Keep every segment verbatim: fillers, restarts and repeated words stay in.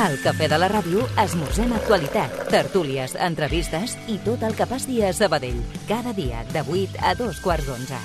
Al Cafè de la Ràdio esmorzem actualitat, tertúlies, entrevistes i tot el que passi a Sabadell. Cada dia de vuit a dos quarts d'onze.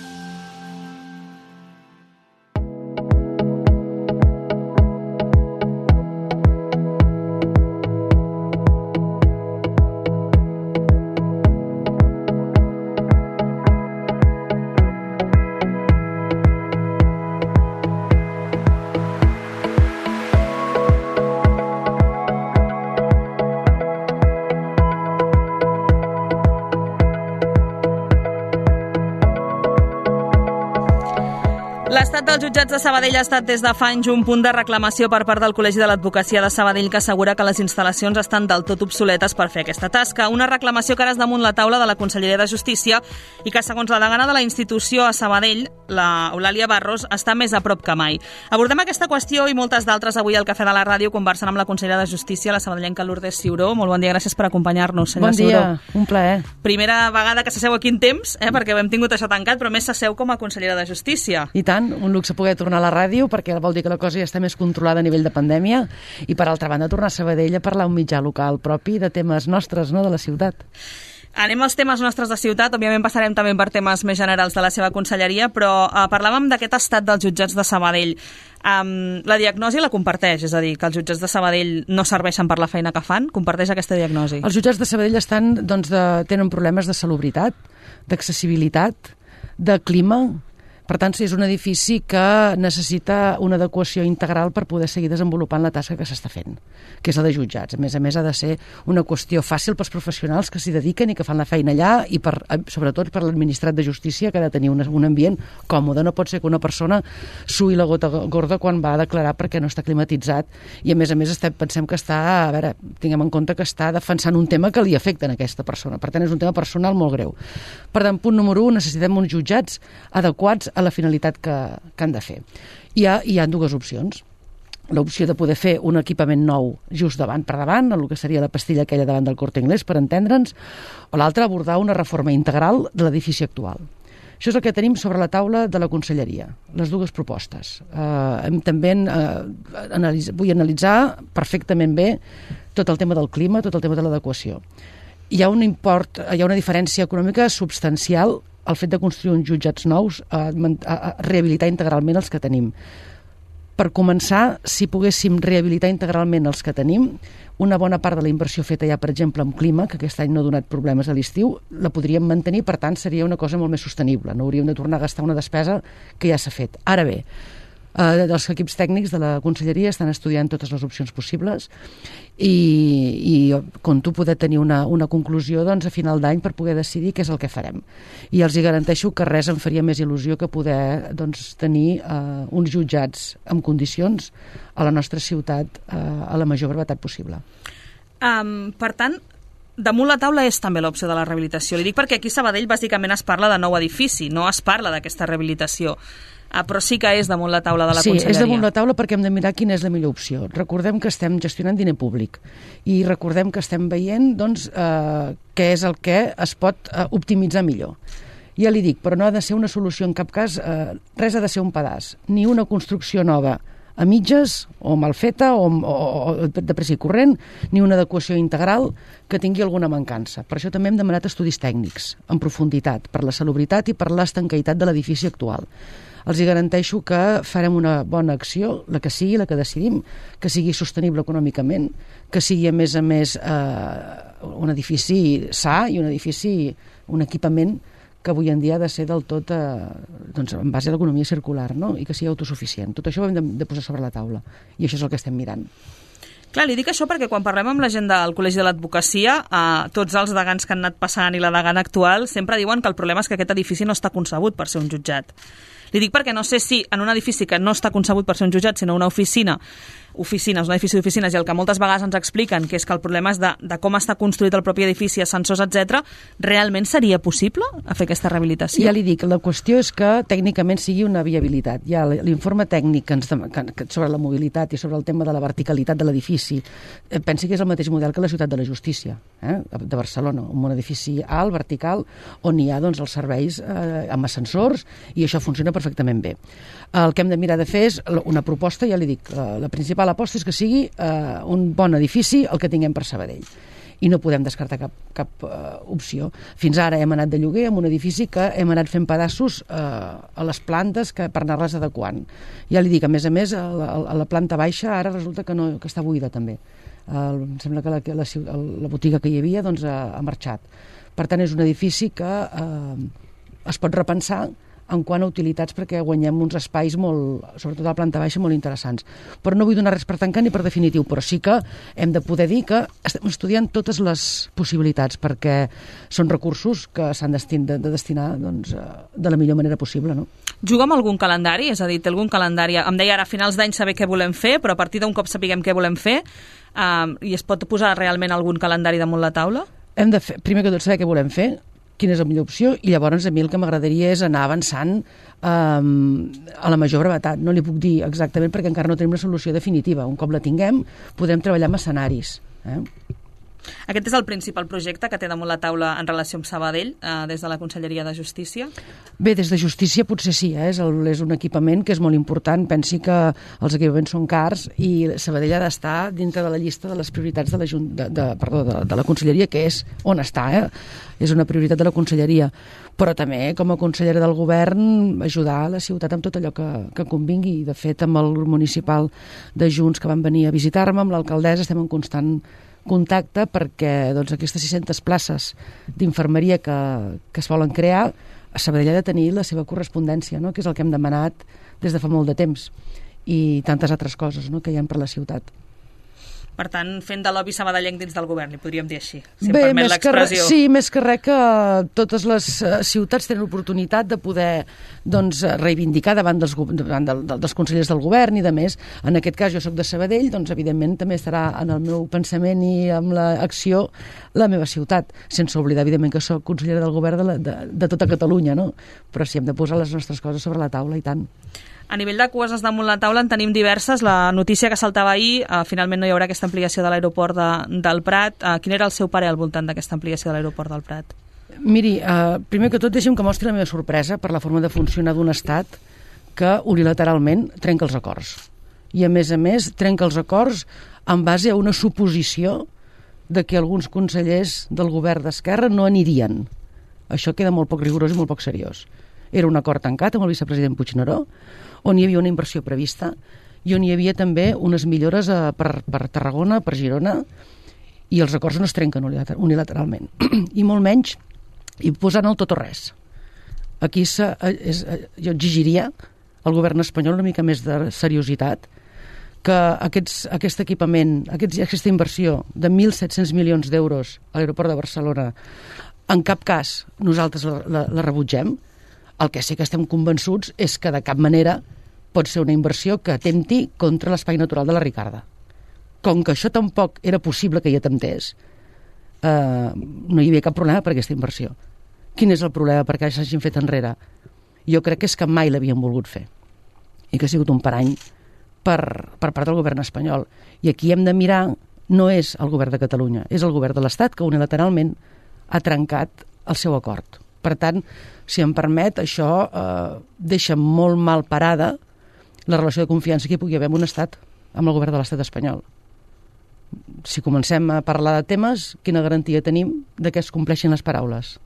L'estat dels jutjats de Sabadell ha estat des de fa anys un punt de reclamació per part del Col·legi de l'Advocacia de Sabadell, que assegura que les instal·lacions estan del tot obsoletes per fer aquesta tasca. Una reclamació que ara és damunt la taula de la Conselleria de Justícia i que, segons la degana de la institució a Sabadell, la Eulàlia Barros, està més a prop que mai. Abordem aquesta qüestió i moltes d'altres avui al Cafè de la Ràdio, conversant amb la consellera de Justícia, la sabadellenca Lourdes Ciuró. Molt bon dia, gràcies per acompanyar-nos, senyora Ciuró. Bon dia, un plaer. Primera vegada que s'asseu aquí en temps, eh, perquè ho hem tingut això tancat, però més s'asseu com a consellera de Justícia. I tant, un luxe poder tornar a la ràdio, perquè vol dir que la cosa ja està més controlada a nivell de pandèmia, i per altra banda tornar a Sabadell a parlar un mitjà local propi de temes nostres, no?, de la ciutat. Anem als temes nostres de ciutat, òbviament passarem també per temes més generals de la seva conselleria, però eh, parlàvem d'aquest estat dels jutjats de Sabadell. Um, la diagnosi la comparteix, és a dir, que els jutjats de Sabadell no serveixen per la feina que fan? Comparteix aquesta diagnosi? Els jutjats de Sabadell estan, doncs, de, tenen problemes de salubritat, d'accessibilitat, de clima. Per tant, és un edifici que necessita una adequació integral per poder seguir desenvolupant la tasca que s'està fent, que és la de jutjats. A més a més, ha de ser una qüestió fàcil pels professionals que s'hi dediquen i que fan la feina allà, i per, sobretot per l'administrat de justícia, que ha de tenir un, un ambient còmode. No pot ser que una persona sui la gota gorda quan va a declarar perquè no està climatitzat, i a més a més estem, pensem que està, a veure, tinguem en compte que està defensant un tema que li afecta a aquesta persona. Per tant, és un tema personal molt greu. Per tant, punt número un, necessitem uns jutjats adequats a la finalitat que, que han de fer. Hi ha, hi ha dues opcions. L'opció de poder fer un equipament nou just davant per davant, el que seria la pastilla aquella davant del Corte Inglés, per entendre'ns, o l'altra, abordar una reforma integral de l'edifici actual. Això és el que tenim sobre la taula de la Conselleria, les dues propostes. Eh, també eh, analitz, vull analitzar perfectament bé tot el tema del clima, tot el tema de l'adequació. Hi ha un import, hi ha una diferència econòmica substancial el fet de construir uns jutjats nous, a, a, a rehabilitar integralment els que tenim. Per començar, si poguéssim rehabilitar integralment els que tenim, una bona part de la inversió feta ja, per exemple, amb clima, que aquest any no ha donat problemes a l'estiu, la podríem mantenir, per tant, seria una cosa molt més sostenible. No hauríem de tornar a gastar una despesa que ja s'ha fet. Ara bé, eh, els equips tècnics de la Conselleria estan estudiant totes les opcions possibles i, i conto poder tenir una, una conclusió, doncs, a final d'any per poder decidir què és el que farem. I els hi garanteixo que res em faria més il·lusió que poder, doncs, tenir eh, uns jutjats en condicions a la nostra ciutat eh, a la major brevetat possible. Um, per tant, damunt la taula és també l'opció de la rehabilitació. Li dic perquè aquí a Sabadell bàsicament es parla de nou edifici, no es parla d'aquesta rehabilitació. Ah, però sí que és damunt la taula de la sí, Conselleria. Sí, és damunt la taula perquè hem de mirar quina és la millor opció. Recordem que estem gestionant diner públic i recordem que estem veient, doncs, eh, què és el que es pot eh, optimitzar millor. Ja li dic, però no ha de ser una solució en cap cas, eh, res ha de ser un pedaç, ni una construcció nova a mitges, o mal feta, o, o, o de pressa i corrent, ni una adequació integral que tingui alguna mancança. Per això també hem demanat estudis tècnics, en profunditat, per la salubritat i per l'estanqueïtat de l'edifici actual. Els hi garanteixo que farem una bona acció, la que sigui, la que decidim, que sigui sostenible econòmicament, que sigui, a més a més, eh, un edifici sa i un edifici, un equipament que avui en dia ha de ser del tot eh, doncs, en base a l'economia circular, no?, i que sigui autosuficient. Tot això ho hem de, de posar sobre la taula, i això és el que estem mirant. Clar, li dic això perquè quan parlem amb la gent del Col·legi de l'Advocacia, eh, tots els degans que han anat passant i la degana actual sempre diuen que el problema és que aquest edifici no està concebut per ser un jutjat. Li dic perquè no sé si en un edifici que no està concebut per ser un jutjat, sinó una oficina, oficines, un edifici d'oficines, i el que moltes vegades ens expliquen, que és que el problema és de, de com està construït el propi edifici, ascensors, etcètera, realment seria possible fer aquesta rehabilitació? Ja li dic, la qüestió és que tècnicament sigui una viabilitat. Hi ha l'informe tècnic que ens, que, que, sobre la mobilitat i sobre el tema de la verticalitat de l'edifici. Eh, pensi que és el mateix model que la Ciutat de la Justícia, eh, de Barcelona, un edifici alt, vertical, on hi ha, doncs, els serveis eh, amb ascensors, i això funciona perfectament bé. El que hem de mirar de fer és una proposta, ja li dic, la, la principal principal aposta és que sigui eh, un bon edifici el que tinguem per Sabadell. I no podem descartar cap, cap uh, opció. Fins ara hem anat de lloguer en un edifici que hem anat fent pedaços uh, a les plantes que, per anar-les adequant. Ja li dic, a més a més, a la, a la planta baixa ara resulta que, no, que està buida també. Uh, em sembla que la, la, la botiga que hi havia doncs, ha, ha marxat. Per tant, és un edifici que uh, es pot repensar en quant a utilitats perquè guanyem uns espais molt, sobretot a la planta baixa, molt interessants. Però no vull donar res per tancar ni per definitiu, però sí que hem de poder dir que estem estudiant totes les possibilitats perquè són recursos que s'han de, de destinar doncs, de la millor manera possible. No? Juga amb algun calendari? És a dir, té algun calendari? Em deia ara a finals d'any saber què volem fer, però a partir d'un cop sapiguem què volem fer, eh, i es pot posar realment algun calendari damunt la taula? Hem de fer, primer que tot saber què volem fer, quina és la millor opció, i llavors a mi el que m'agradaria és anar avançant um, a la major brevetat. No li puc dir exactament perquè encara no tenim una solució definitiva. Un cop la tinguem, podrem treballar amb escenaris. Eh? Aquest és el principal projecte que té damunt la taula en relació amb Sabadell, eh, des de la Conselleria de Justícia? Bé, des de Justícia potser sí, eh? és, el, és un equipament que és molt important. Pensi que els equipaments són cars i Sabadell ha d'estar dintre de la llista de les prioritats de la, de, de, perdó, de, de la Conselleria, que és on està, eh? És una prioritat de la Conselleria. Però també, com a consellera del govern, ajudar la ciutat amb tot allò que, que convingui. De fet, amb el municipal de Junts que van venir a visitar-me, amb l'alcaldessa, estem en constant contacte perquè doncs, aquestes sis-centes places d'infermeria que, que es volen crear, a Sabadell ha de tenir la seva correspondència, no? Que és el que hem demanat des de fa molt de temps, i tantes altres coses, no? Que hi ha per la ciutat. Per tant, fent de lobby sabadellenc dins del govern, li podríem dir així, si Bé, em permet l'expressió. Sí, més que res que totes les uh, ciutats tenen l'oportunitat de poder doncs, reivindicar davant, dels, davant del, dels consellers del govern i de més. En aquest cas, jo soc de Sabadell, doncs evidentment també estarà en el meu pensament i amb l'acció la meva ciutat, sense oblidar evidentment que soc consellera del govern de, la, de, de tota Catalunya, no? Però sí, hem de posar les nostres coses sobre la taula, i tant. A nivell de coses damunt la taula en tenim diverses. La notícia que saltava ahir, eh, finalment no hi haurà aquesta ampliació de l'aeroport de, del Prat. Eh, quin era el seu parer al voltant d'aquesta ampliació de l'aeroport del Prat? Miri, eh, primer que tot deixi'm que mostri la meva sorpresa per la forma de funcionar d'un estat que unilateralment trenca els acords. I a més a més trenca els acords en base a una suposició de que alguns consellers del govern d'Esquerra no anirien. Això queda molt poc rigorós i molt poc seriós. Era un acord tancat amb el vicepresident Puigneró, on hi havia una inversió prevista i on hi havia també unes millores a, per, per Tarragona, per Girona, i els acords no es trenquen unilateralment. I molt menys i posant el tot o res. Aquí se, és, jo exigiria al govern espanyol una mica més de seriositat, que aquests, aquest equipament, aquests, aquesta inversió de mil set-cents milions d'euros a l'aeroport de Barcelona, en cap cas nosaltres la, la, la rebutgem. El que sí que estem convençuts és que de cap manera pot ser una inversió que atempti contra l'espai natural de la Ricarda. Com que això tampoc era possible que hi atemptés, eh, no hi havia cap problema per aquesta inversió. Quin és el problema perquè s'hagin fet enrere? Jo crec que és que mai l'havien volgut fer i que ha sigut un parany per, per part del govern espanyol. I aquí hem de mirar, no és el govern de Catalunya, és el govern de l'Estat que unilateralment ha trencat el seu acord. Per tant, si em permet, això eh, deixa molt mal parada la relació de confiança que hi pugui haver amb un estat, amb el govern de l'estat espanyol. Si comencem a parlar de temes, quina garantia tenim de que es compleixin les paraules?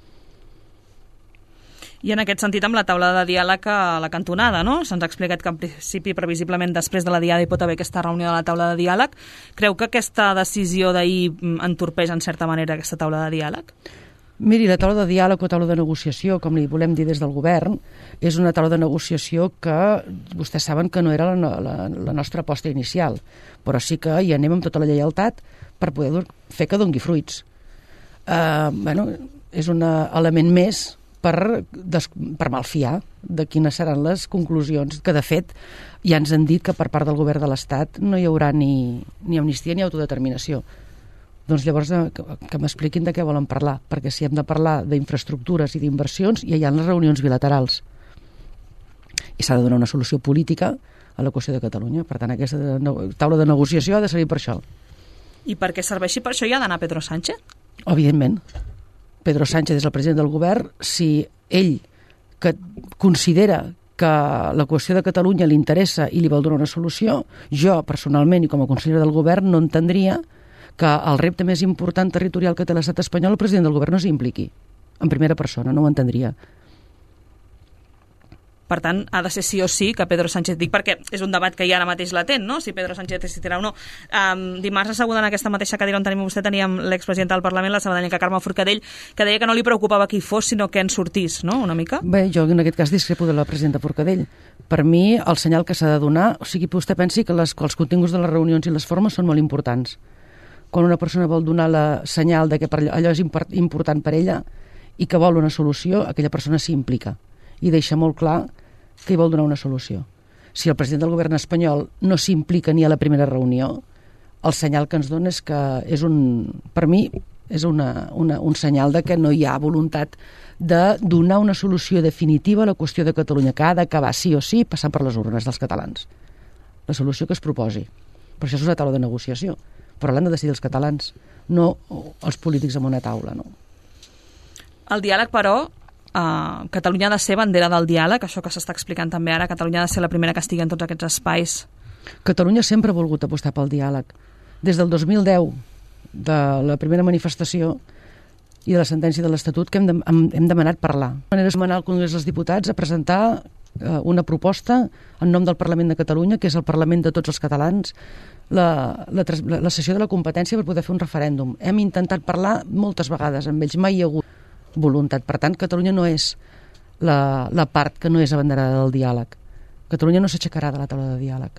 I en aquest sentit, amb la taula de diàleg a la cantonada, no? Se'ns ha explicat que en principi, previsiblement, després de la diada hi pot haver aquesta reunió de la taula de diàleg. Creu que aquesta decisió d'ahir entorpeix, en certa manera, aquesta taula de diàleg? Miri, la taula de diàleg o taula de negociació, com li volem dir des del govern, és una taula de negociació que vostès saben que no era la, la, la nostra aposta inicial, però sí que hi anem amb tota la lleialtat per poder fer que dongui fruits. Uh, bueno, és un element més per, des, per malfiar de quines seran les conclusions, que de fet ja ens han dit que per part del govern de l'Estat no hi haurà ni, ni amnistia ni autodeterminació. Doncs llavors que, que m'expliquin de què volen parlar, perquè si hem de parlar d'infraestructures i d'inversions, ja hi ha les reunions bilaterals. I s'ha de donar una solució política a la qüestió de Catalunya. Per tant, aquesta taula de negociació ha de servir per això. I perquè serveixi per això hi ha d'anar Pedro Sánchez? Evidentment. Pedro Sánchez és el president del govern. Si ell, que considera que la qüestió de Catalunya li interessa i li vol donar una solució, jo, personalment, i com a consellera del govern, no entendria que el repte més important territorial que té l'estat espanyol el president del govern no s'hi impliqui, en primera persona, no ho entendria. Per tant, ha de ser sí o sí que Pedro Sánchez, dic perquè és un debat que hi ha ara mateix latent, no? Si Pedro Sánchez assistirà o no. Um, dimarts asseguda en aquesta mateixa cadira on tenim vostè, teníem l'expresidenta del Parlament, la sabadellenca Carme Forcadell, que deia que no li preocupava qui fos, sinó que en sortís, no?, una mica. Bé, jo en aquest cas discrepo de la presidenta Forcadell. Per mi, el senyal que s'ha de donar, o sigui, vostè pensi que, les, que els continguts de les reunions i les formes són molt importants. Quan una persona vol donar la senyal de que allò és important per ella i que vol una solució, aquella persona s'hi implica i deixa molt clar que hi vol donar una solució. Si el president del govern espanyol no s'implica ni a la primera reunió, el senyal que ens dona és que és un, per mi, és una, una, un senyal de que no hi ha voluntat de donar una solució definitiva a la qüestió de Catalunya, que ha d'acabar sí o sí passant per les urnes dels catalans. La solució que es proposi. Per això és una taula de negociació, però l'han de decidir els catalans, no els polítics en una taula, no? El diàleg, però, Uh, Catalunya ha de ser bandera del diàleg, això que s'està explicant també ara, Catalunya ha de ser la primera que estigui en tots aquests espais. Catalunya sempre ha volgut apostar pel diàleg. Des del dos mil deu, de la primera manifestació i de la sentència de l'Estatut, que hem, de, hem, hem demanat parlar. De manera demanar al Congrés dels Diputats a presentar uh, una proposta en nom del Parlament de Catalunya, que és el Parlament de tots els catalans, la, la, la, la sessió de la competència per poder fer un referèndum. Hem intentat parlar moltes vegades amb ells, mai hi ha hagut voluntat. Per tant, Catalunya no és la, la part que no és abanderada del diàleg. Catalunya no s'aixecarà de la taula de diàleg.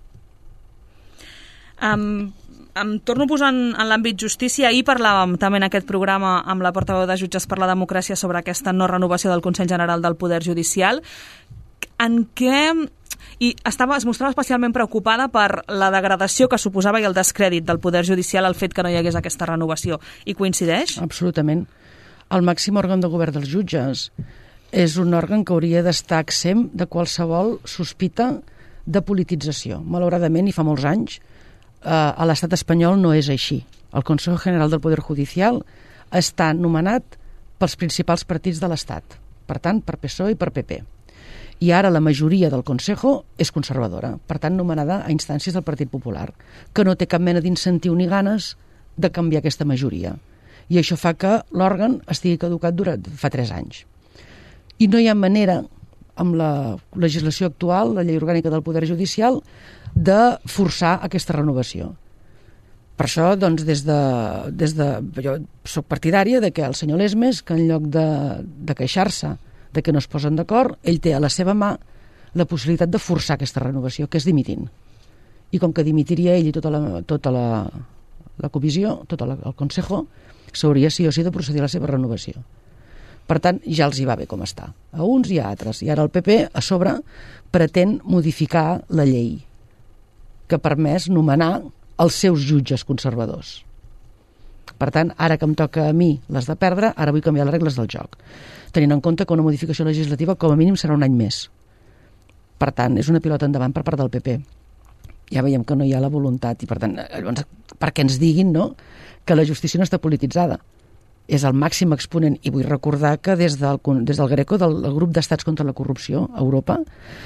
Um, em torno a posar en, en l'àmbit justícia. Ahir parlàvem també en aquest programa amb la portaveu de Jutges per la Democràcia sobre aquesta no renovació del Consell General del Poder Judicial. En què... I estava, es mostrava especialment preocupada per la degradació que suposava i el descrèdit del Poder Judicial el fet que no hi hagués aquesta renovació. I coincideix? Absolutament. El màxim òrgan de govern dels jutges és un òrgan que hauria d'estar exempt de qualsevol sospita de politització. Malauradament, i fa molts anys, eh, a l'estat espanyol no és així. El Consejo General del Poder Judicial està nomenat pels principals partits de l'estat, per tant, per P S O E i per P P. I ara la majoria del Consejo és conservadora, per tant, nomenada a instàncies del Partit Popular, que no té cap mena d'incentiu ni ganes de canviar aquesta majoria. I això fa que l'òrgan estigui caducat durant fa tres anys. I no hi ha manera, amb la legislació actual, la llei orgànica del Poder Judicial, de forçar aquesta renovació. Per això, doncs, des de, des de, jo soc partidària de que el senyor Lesmes, que en lloc de, de queixar-se de que no es posen d'acord, ell té a la seva mà la possibilitat de forçar aquesta renovació, que és dimitint. I com que dimitiria ell i tota la, tota la, la comissió, tot el, el Consejo, s'hauria sí o sí de procedir a la seva renovació. Per tant, ja els hi va bé com està. A uns i a altres. I ara el P P, a sobre, pretén modificar la llei que permès nomenar els seus jutges conservadors. Per tant, ara que em toca a mi les de perdre, ara vull canviar les regles del joc. Tenint en compte que una modificació legislativa com a mínim serà un any més. Per tant, és una pilota endavant per part del P P. Ja veiem que no hi ha la voluntat i, per tant, llavors, perquè ens diguin, no?, que la justícia no està polititzada. És el màxim exponent, i vull recordar que des del, des del Greco, del grup d'estats contra la corrupció a Europa,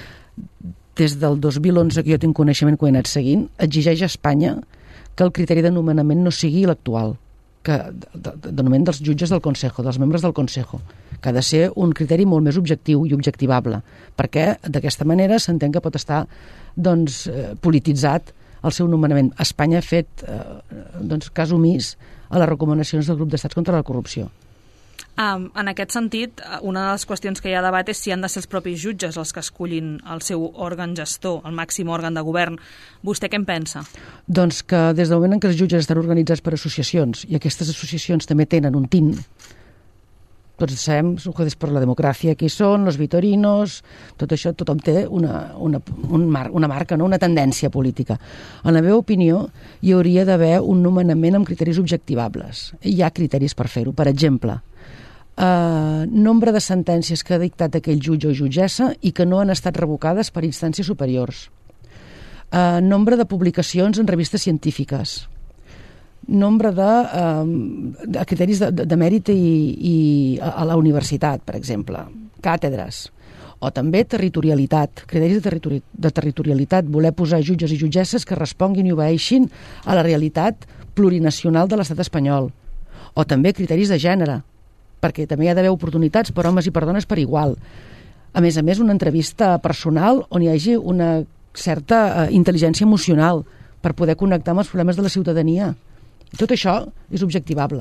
des del dos mil onze, que jo tinc coneixement que ho he anat seguint, exigeix a Espanya que el criteri de nomenament no sigui l'actual, que de, de, de nomenament dels jutges del Consejo, dels membres del Consejo, que ha de ser un criteri molt més objectiu i objectivable, perquè d'aquesta manera s'entén que pot estar, doncs, eh, polititzat el seu nomenament. Espanya ha fet eh, doncs, cas omís a les recomanacions del grup d'estats contra la corrupció. Um, en aquest sentit, una de les qüestions que hi ha debat és si han de ser els propis jutges els que escullin el seu òrgan gestor, el màxim òrgan de govern. Vostè què en pensa? Doncs que des del moment en què els jutges estan organitzats per associacions, i aquestes associacions també tenen un tint, tots sabem, Jueces per la Democràcia, qui són, los Vitorinos, tot això, tothom té una, una, un mar, una marca, no? Una tendència política. En la meva opinió, hi hauria d'haver un nomenament amb criteris objectivables. Hi ha criteris per fer-ho. Per exemple, eh, nombre de sentències que ha dictat aquell jutge o jutgessa i que no han estat revocades per instàncies superiors. Eh, nombre de publicacions en revistes científiques. Nombre de, eh, de criteris de, de, de mèrit i, i a, a la universitat, per exemple, càtedres, O també territorialitat, criteris de, territori de territorialitat, voler posar jutges i jutgesses que responguin i obeeixin a la realitat plurinacional de l'estat espanyol. O també criteris de gènere, perquè també hi ha d'haver oportunitats per homes i per dones per igual. A més a més, una entrevista personal on hi hagi una certa eh, intel·ligència emocional per poder connectar amb els problemes de la ciutadania. I tot això és objectivable.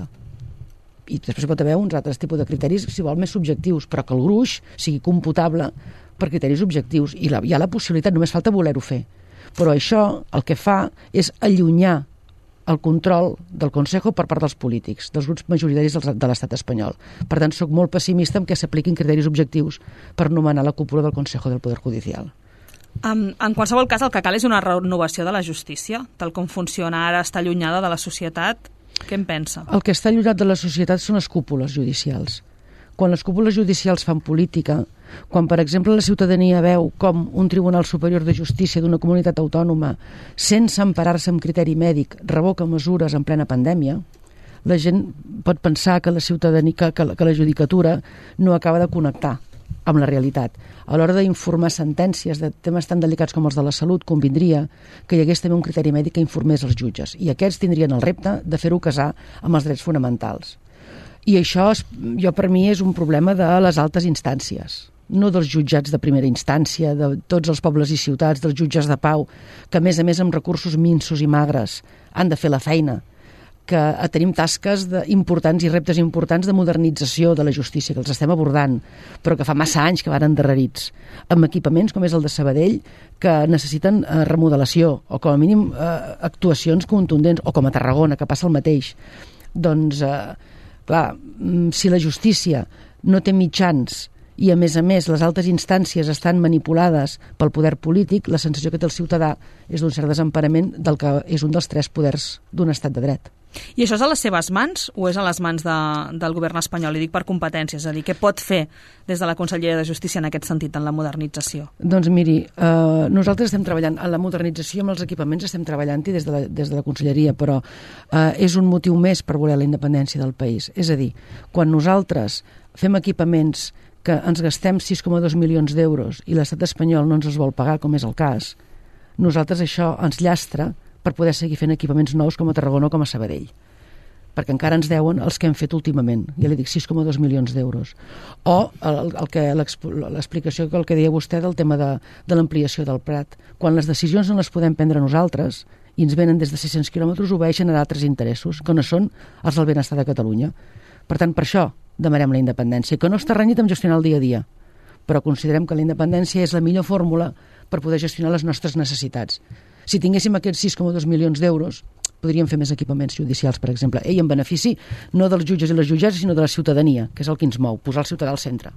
I després pot haver uns altres tipus de criteris, si vol, més subjectius, però que el gruix sigui computable per criteris objectius. I la, hi ha la possibilitat, només falta voler-ho fer. Però això el que fa és allunyar el control del Consejo per part dels polítics, dels grups majoritaris de l'estat espanyol. Per tant, sóc molt pessimista en què s'apliquin criteris objectius per nomenar la cúpula del Consejo del Poder Judicial. Um, en qualsevol cas, el que cal és una renovació de la justícia, tal com funciona ara, està allunyada de la societat. Què en pensa? El que està allunyat de la societat són les cúpules judicials. Quan les cúpules judicials fan política, quan, per exemple, la ciutadania veu com un Tribunal Superior de Justícia d'una comunitat autònoma, sense emparar-se en criteri mèdic, revoca mesures en plena pandèmia, la gent pot pensar que la ciutadania, que, que, que la judicatura no acaba de connectar amb la realitat. A l'hora d'informar sentències de temes tan delicats com els de la salut, convindria que hi hagués també un criteri mèdic que informés els jutges. I aquests tindrien el repte de fer-ho casar amb els drets fonamentals. I això, jo per mi, és un problema de les altes instàncies, no dels jutjats de primera instància, de tots els pobles i ciutats, dels jutges de pau, que a més a més amb recursos minsos i magres han de fer la feina, que tenim tasques de, importants i reptes importants de modernització de la justícia, que els estem abordant, però que fa massa anys que van endarrerits, amb equipaments com és el de Sabadell, que necessiten eh, remodelació, o com a mínim eh, actuacions contundents, o com a Tarragona, que passa el mateix. Doncs, eh, clar, si la justícia no té mitjans i, a més a més, les altes instàncies estan manipulades pel poder polític, la sensació que té el ciutadà és d'un cert desemparament del que és un dels tres poders d'un estat de dret. I això és a les seves mans o és a les mans de, del govern espanyol? I dic per competències, és a dir, què pot fer des de la Conselleria de Justícia en aquest sentit, en la modernització? Doncs miri, eh, nosaltres estem treballant en la modernització, amb els equipaments estem treballant-hi des, de la, des de la Conselleria, però eh, és un motiu més per voler la independència del país. És a dir, quan nosaltres fem equipaments que ens gastem sis coma dos milions d'euros i l'estat espanyol no ens els vol pagar, com és el cas, nosaltres això ens llastra per poder seguir fent equipaments nous com a Tarragona o com a Sabadell. Perquè encara ens deuen els que hem fet últimament. Ja li dic, sis coma dos milions d'euros. O el, el que l'explicació que el que deia vostè del tema de, de l'ampliació del Prat. Quan les decisions no les podem prendre nosaltres i ens venen des de sis-cents quilòmetres, obeeixen a altres interessos, que no són els del benestar de Catalunya. Per tant, per això demanem la independència, que no està renyit amb gestionar el dia a dia, però considerem que la independència és la millor fórmula per poder gestionar les nostres necessitats. Si tinguéssim aquests sis coma dos milions d'euros, podríem fer més equipaments judicials, per exemple, i en benefici no dels jutges i les jutgesses, sinó de la ciutadania, que és el que ens mou, posar el ciutadà al centre.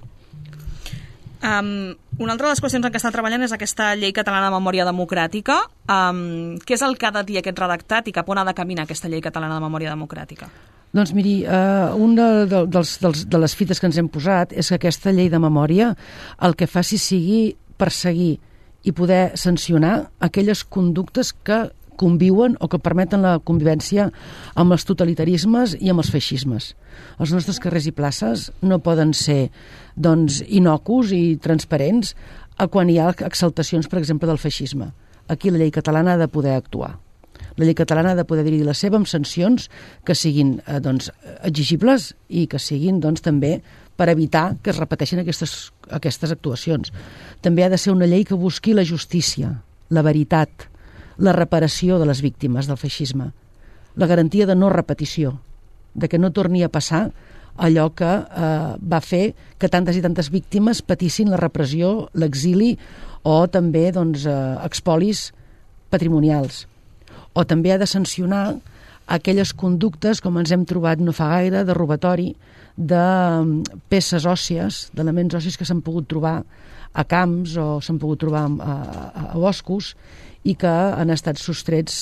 Um, una altra de les qüestions en què està treballant és aquesta llei catalana de memòria democràtica. Um, què és el que ha de dir aquest redactat i cap on ha de caminar aquesta llei catalana de memòria democràtica? Doncs miri, uh, una de, dels, dels, de les fites que ens hem posat és que aquesta llei de memòria el que faci sigui perseguir i poder sancionar aquelles conductes que conviuen o que permeten la convivència amb els totalitarismes i amb els feixismes. Els nostres carrers i places no poden ser doncs, inocus i transparents a quan hi ha exaltacions, per exemple, del feixisme. Aquí la llei catalana ha de poder actuar. La llei catalana ha de poder dir la seva amb sancions que siguin eh, doncs, exigibles i que siguin doncs, també per evitar que es repeteixin aquestes, aquestes actuacions. També ha de ser una llei que busqui la justícia, la veritat, la reparació de les víctimes del feixisme, la garantia de no repetició, de que no torni a passar allò que eh, va fer que tantes i tantes víctimes patissin la repressió, l'exili o també doncs, eh, expolis patrimonials. O també ha de sancionar aquelles conductes, com ens hem trobat no fa gaire, de robatori de peces òssies, d'elements ossis que s'han pogut trobar a camps o s'han pogut trobar a, a, a boscos i que han estat sostrets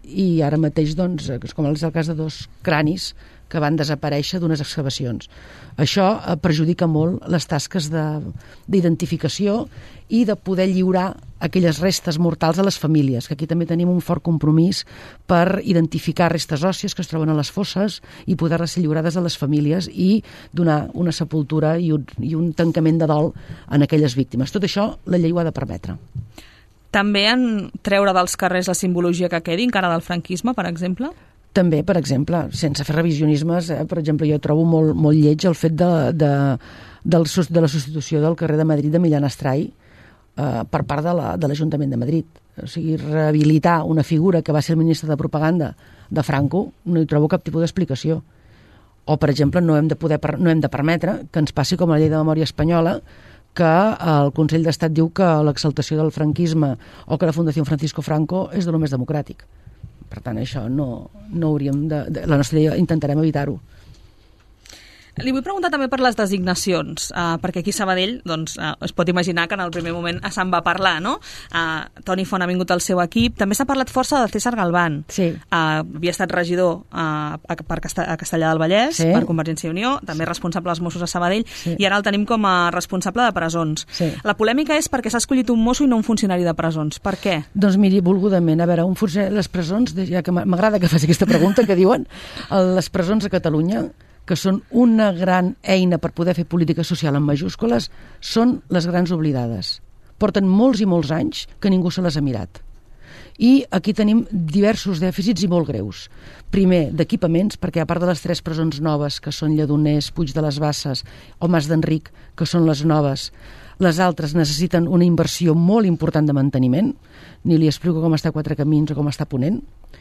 i ara mateix, doncs, com és el cas de dos cranis que van desaparèixer d'unes excavacions. Això perjudica molt les tasques d'identificació i de poder lliurar aquelles restes mortals a les famílies, que aquí també tenim un fort compromís per identificar restes òssies que es troben a les fosses i poder-les ser lliurades a les famílies i donar una sepultura i un, i un tancament de dol en aquelles víctimes. Tot això la llei ho ha de permetre. També en treure dels carrers la simbologia que quedi encara del franquisme, per exemple? També, per exemple, sense fer revisionismes, eh, per exemple, jo trobo molt, molt lleig el fet de, de, del, de la substitució del carrer de Madrid de Millán Astray eh, per part de l'Ajuntament la, de Madrid. O sigui, rehabilitar una figura que va ser el ministre de Propaganda de Franco, no hi trobo cap tipus d'explicació. O, per exemple, no hem de, poder, no hem de permetre que ens passi com la llei de memòria espanyola, que el Consell d'Estat diu que l'exaltació del franquisme o que la Fundació Francisco Franco és de lo més democràtic. Per tant, això no, no hauríem de, de... La nostra llei intentarem evitar-ho. Li vull preguntar també per les designacions, uh, perquè aquí a Sabadell doncs, uh, es pot imaginar que en el primer moment se'n va parlar, no? Uh, Toni Font ha vingut al seu equip. També s'ha parlat força de César Galván. Sí. Uh, havia estat regidor uh, a, per Casta, a Castellar del Vallès, sí. per Convergència i Unió, també responsable dels Mossos a Sabadell, sí. i ara el tenim com a responsable de presons. Sí. La polèmica és perquè s'ha escollit un mosso i no un funcionari de presons. Per què? Doncs miri, volgudament, a veure, un funcionari, les presons, ja que m'agrada que faci aquesta pregunta, que diuen, les presons a Catalunya, que són una gran eina per poder fer política social en majúscules, són les grans oblidades. Porten molts i molts anys que ningú se les ha mirat. I aquí tenim diversos dèficits i molt greus. Primer, d'equipaments, perquè a part de les tres presons noves, que són Lledoners, Puig de les Basses o Mas d'Enric, que són les noves, les altres necessiten una inversió molt important de manteniment. Ni li explico com està Quatre Camins o com està Ponent.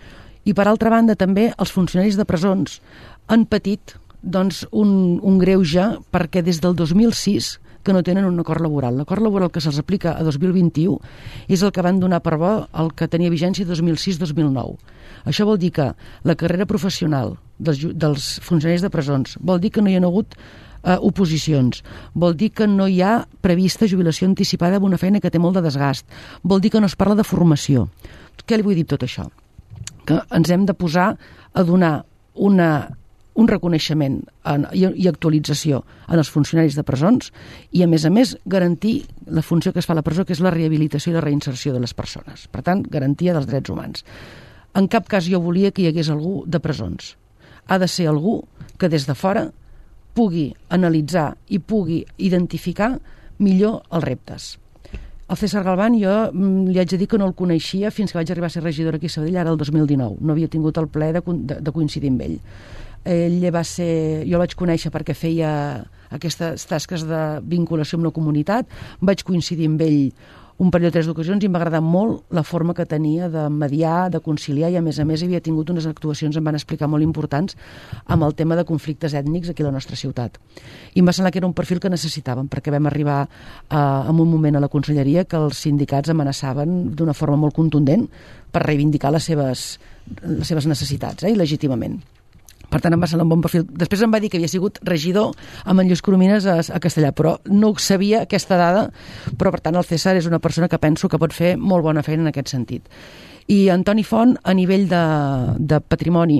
I per altra banda, també, els funcionaris de presons han patit doncs, un, un greuge perquè des del dos mil sis que no tenen un acord laboral. L'acord laboral que se'ls aplica a dos mil vint-i-u és el que van donar per bo el que tenia vigència dos mil sis dos mil nou. Això vol dir que la carrera professional dels, dels funcionaris de presons vol dir que no hi ha hagut eh, oposicions, vol dir que no hi ha prevista jubilació anticipada amb una feina que té molt de desgast, vol dir que no es parla de formació. Què li vull dir tot això? Que ens hem de posar a donar una un reconeixement en, i, i actualització en els funcionaris de presons i, a més a més, garantir la funció que es fa a la presó, que és la rehabilitació i la reinserció de les persones. Per tant, garantia dels drets humans. En cap cas jo volia que hi hagués algú de presons. Ha de ser algú que des de fora pugui analitzar i pugui identificar millor els reptes. El César Galván jo li haig de dir que no el coneixia fins que vaig arribar a ser regidora aquí a Sabadell, ara el dos mil dinou. No havia tingut el plaer de, de, de coincidir amb ell. Ell va ser, jo el vaig conèixer perquè feia aquestes tasques de vinculació amb la comunitat, vaig coincidir amb ell un parell o tres d'ocasions i em va agradar molt la forma que tenia de mediar, de conciliar i a més a més havia tingut unes actuacions, em van explicar, molt importants amb el tema de conflictes ètnics aquí a la nostra ciutat. I em va semblar que era un perfil que necessitàvem perquè vam arribar a, en un moment a la conselleria que els sindicats amenaçaven d'una forma molt contundent per reivindicar les seves, les seves necessitats, eh, il·legítimament. Per tant, em va semblar un bon perfil. Després em va dir que havia sigut regidor amb en Lluís Coromines a, a Castellà, però no sabia aquesta dada, però per tant el César és una persona que penso que pot fer molt bona feina en aquest sentit. I Antoni Font, a nivell de, de patrimoni,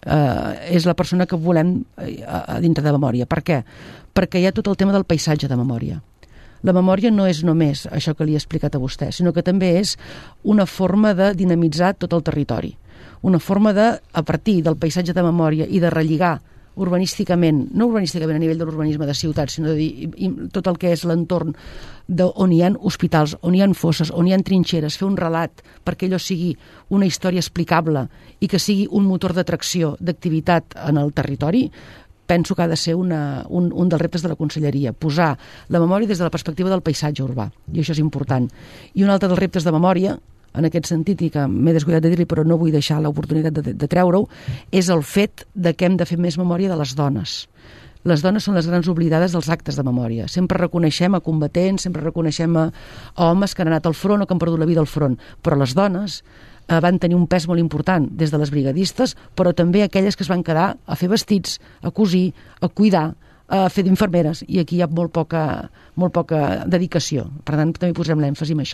eh, és la persona que volem eh, a dintre de memòria. Per què? Perquè hi ha tot el tema del paisatge de memòria. La memòria no és només això que li he explicat a vostè, sinó que també és una forma de dinamitzar tot el territori. Una forma de, a partir del paisatge de memòria i de relligar urbanísticament, no urbanísticament a nivell de l'urbanisme de ciutats, sinó de dir, i, tot el que és l'entorn on hi ha hospitals, on hi ha fosses, on hi ha trinxeres, fer un relat perquè allò sigui una història explicable i que sigui un motor d'atracció, d'activitat en el territori, penso que ha de ser una, un, un dels reptes de la conselleria, posar la memòria des de la perspectiva del paisatge urbà, i això és important. I un altre dels reptes de memòria, en aquest sentit, i que m'he descuidat de dir-li, però no vull deixar l'oportunitat de, de treure-ho, és el fet de que hem de fer més memòria de les dones. Les dones són les grans oblidades dels actes de memòria. Sempre reconeixem a combatents, sempre reconeixem a, a homes que han anat al front o que han perdut la vida al front, però les dones eh, van tenir un pes molt important, des de les brigadistes, però també aquelles que es van quedar a fer vestits, a cosir, a cuidar, a fer d'infermeres, i aquí hi ha molt poca, molt poca dedicació. Per tant, també posem l'èmfasi en això.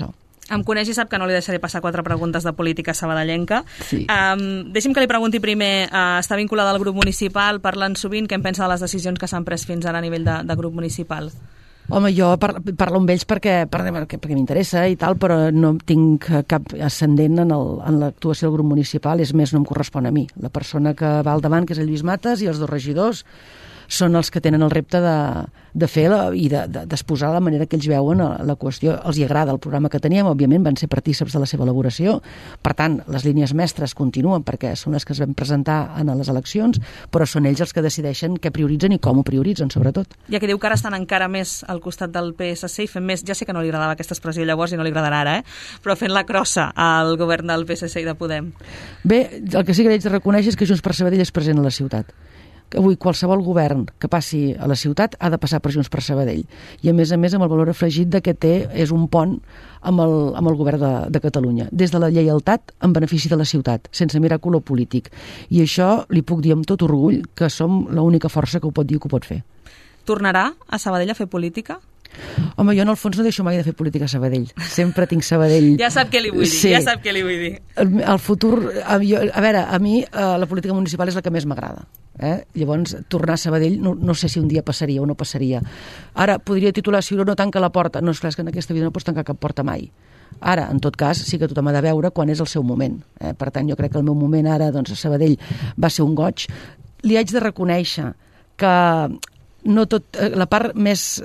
Em coneix i sap que no li deixaré passar quatre preguntes de política sabadellenca. Sí. Um, deixi'm que li pregunti primer, uh, està vinculada al grup municipal, parlen sovint, què en pensa de les decisions que s'han pres fins ara a nivell de, de grup municipal? Home, jo par parlo amb ells perquè, perquè, perquè m'interessa i tal, però no tinc cap ascendent en l'actuació del grup municipal, és més, no em correspon a mi. La persona que va al davant, que és el Lluís Matas, i els dos regidors són els que tenen el repte de, de fer la, i d'exposar de, de la manera que ells veuen la qüestió. Els hi agrada el programa que teníem, òbviament van ser partícips de la seva elaboració, per tant, les línies mestres continuen perquè són les que es van presentar en les eleccions, però són ells els que decideixen què prioritzen i com ho prioritzen, sobretot. Ja que diu que ara estan encara més al costat del P S C i fent més, ja sé que no li agradava aquesta expressió llavors i no li agradarà ara, eh? Però fent la crossa al govern del P S C i de Podem. Bé, el que sí que haig de reconèixer és que Junts per Sabadell és present a la ciutat. Avui qualsevol govern que passi a la ciutat ha de passar per Junts per Sabadell. I a més a més amb el valor afegit de que té és un pont amb el, amb el govern de, de Catalunya. Des de la lleialtat en benefici de la ciutat, sense mirar color polític. I això li puc dir amb tot orgull que som l'única força que ho pot dir i que ho pot fer. Tornarà a Sabadell a fer política? Home, jo en el fons no deixo mai de fer política a Sabadell. Sempre tinc Sabadell. Ja sap què li vull dir, sí. ja sap què li vull dir. El, el futur... A, jo, a veure, a mi eh, la política municipal és la que més m'agrada. Eh? Llavors, tornar a Sabadell no, no sé si un dia passaria o no passaria. Ara, podria titular si no tanca la porta. No, és clar, és que en aquesta vida no pots tancar cap porta mai. Ara, en tot cas, sí que tothom ha de veure quan és el seu moment. Eh? Per tant, jo crec que el meu moment ara doncs, a Sabadell va ser un goig. Li haig de reconèixer que no tot, la part més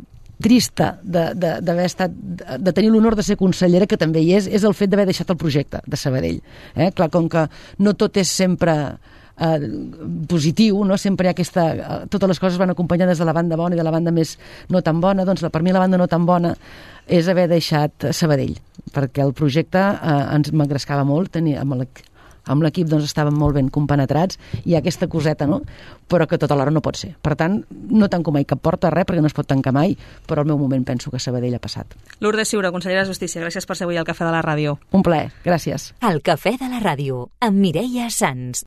trista d'haver estat, de tenir l'honor de ser consellera, que també hi és, és el fet d'haver deixat el projecte de Sabadell. Eh? Clar, com que no tot és sempre eh, positiu, no? Sempre hi ha aquesta... Eh, totes les coses van acompanyades de la banda bona i de la banda més no tan bona, doncs per mi la banda no tan bona és haver deixat Sabadell, perquè el projecte eh, ens m'engrescava molt, tenir amb el amb l'equip doncs estàvem molt ben compenetrats, hi ha aquesta coseta, no? Però que tot alhora no pot ser. Per tant, no tanco mai cap porta, res, perquè no es pot tancar mai, però al meu moment penso que Sabadell ha passat. Lourdes Ciura, consellera de Justícia, gràcies per ser avui al Cafè de la Ràdio. Un plaer, gràcies. El Cafè de la Ràdio, amb Mireia Sans.